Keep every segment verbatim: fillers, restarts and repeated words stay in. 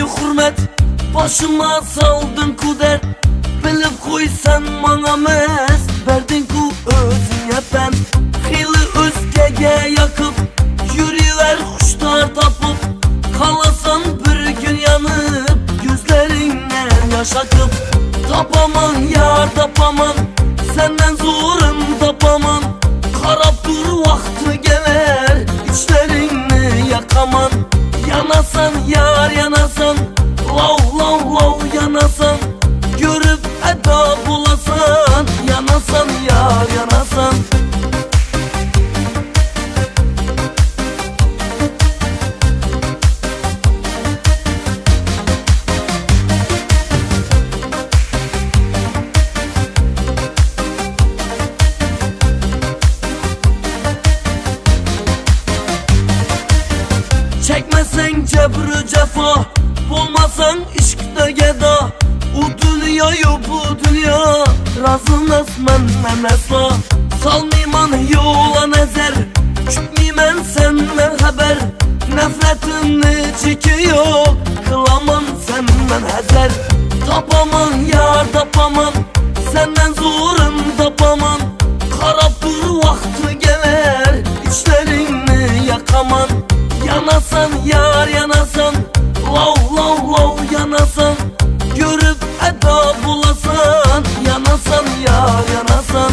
hürmet, başıma saldın kudret. Bilip koysan bana mes, verdin ku özüne ben. Xeyli özgege yakıp, yürüver kuşlar tapıp, kalasan bir gün yanıp, gözlerinden yaş akıp. Tapaman yar tapaman, senden zorun tapaman. Karab dur vakti gelir, içlerini yakaman. Yanasan yar yanasan, lav lav lav yanasan. Görüp eda bulasan, yanasan yar yanasan. Çekmesen cebru cefa, bulmasan işkde geda. O dünyayı bu dünya, razınız menden esla. Salmayman yola nezer, kütmeymen senden haber. Nefretini çekiyor, kılaman senden hezer. Tapaman yar tapaman, senden zorun tapaman. Karab dur vakti gelir, içlerini yakaman. Yanasan yar yanasan, lav lav lav yanasan. Görüp eda bulasan, yanasan yar yanasan.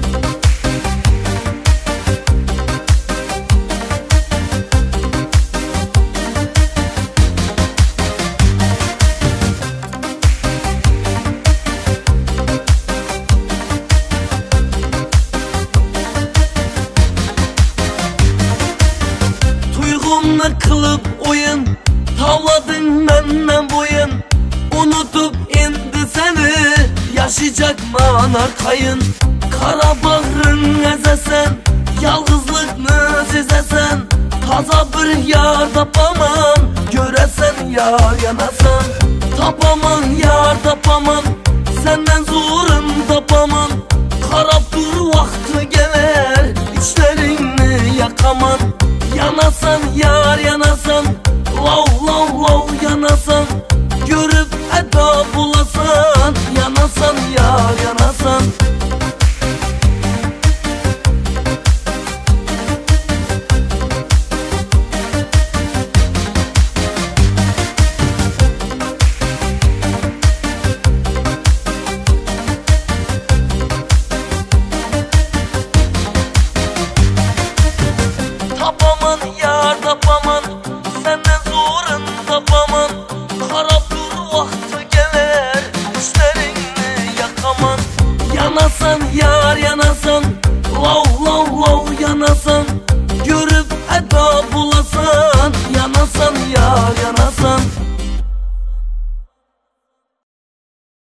Tuygumla kılıp oyun, tavladın benden boyun. Unutup indi seni, yaşayacak manar kayın. Kara bağrın ezesen, yalgızlıkını sezesen. Taza bir yar tapaman, göresen yar yanasan. Tapaman yar tapaman, senden zorun tapaman. Karab dur vakti gelir, içlerini yakaman. Yanasan yar yanasan, lav lav lav yanasan. Görüp eda bulasan, yanasan yar yanasan.